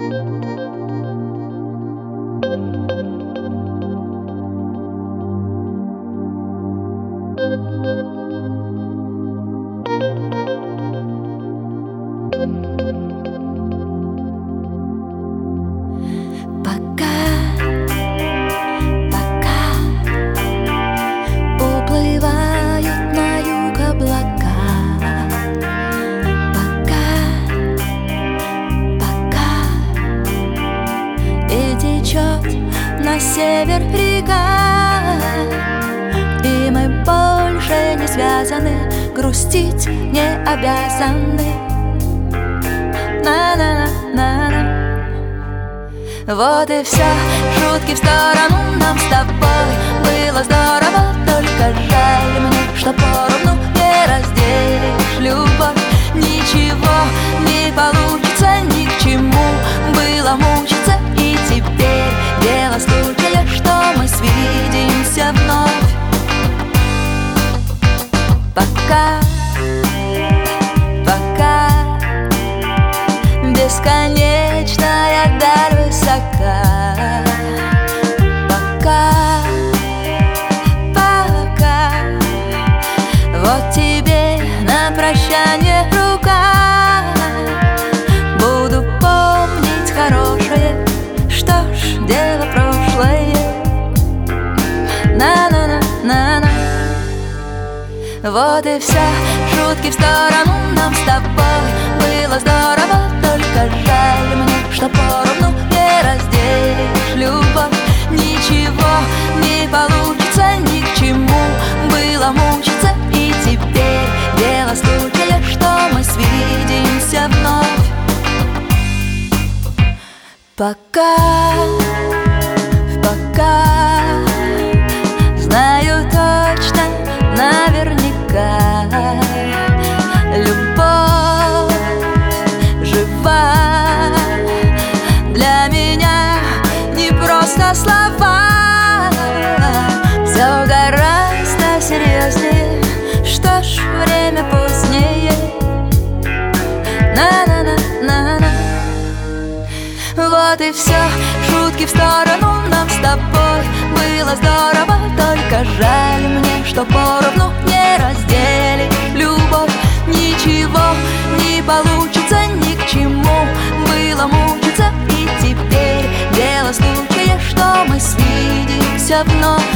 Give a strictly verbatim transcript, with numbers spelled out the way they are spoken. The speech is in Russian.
На север река, и мы больше не связаны, грустить не обязаны. На-на-на-на-на. Вот и все, шутки в сторону, нам с тобой было здорово. Только жаль мне, что поровну не разделишь любовь. Ничего не получится, ни к чему было мучиться. И теперь дело случая, что мы свидимся вновь. Пока, пока бесконечная даль высока. Пока, пока вот тебе на прощание рука. Буду помнить хорошее, что ж, дело прошлое. На-на-на-на-на. Вот и все, шутки в сторону, нам с тобой было здорово. Только жаль мне, что поровну не разделишь любовь. Ничего не получится, ни к чему было мучиться. И теперь дело случая, что мы свидимся вновь. Пока, пока, знаю точно, наверняка, любовь жива. Для меня не просто слова, все гораздо серьезнее. Что ж, время позднее. На-на-на-на-на. Вот и все, шутки в сторону, нам с тобой было здорово. Только жаль мне, что поровну не разделишь любовь. Ничего не получится, ни к чему было мучиться. И теперь дело случая, что мы свидимся вновь.